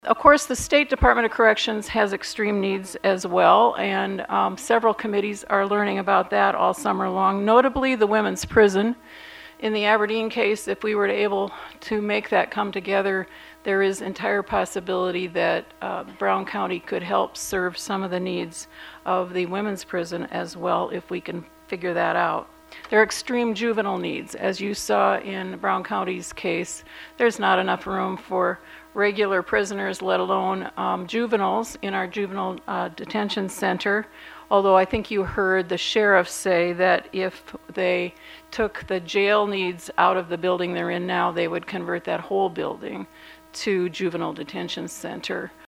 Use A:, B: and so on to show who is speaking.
A: Of course, the State Department of Corrections has extreme needs as well, and several committees are learning about that all summer long, notably the women's prison. In the Aberdeen case, if we were able to make that come together, there is entire possibility that Brown County could help serve some of the needs of the women's prison as well if we can figure that out. There are extreme juvenile needs. As you saw in Brown County's case, there's not enough room for regular prisoners, let alone juveniles in our juvenile detention center. Although I think you heard the sheriff say that if they took the jail needs out of the building they're in now, they would convert that whole building to juvenile detention center.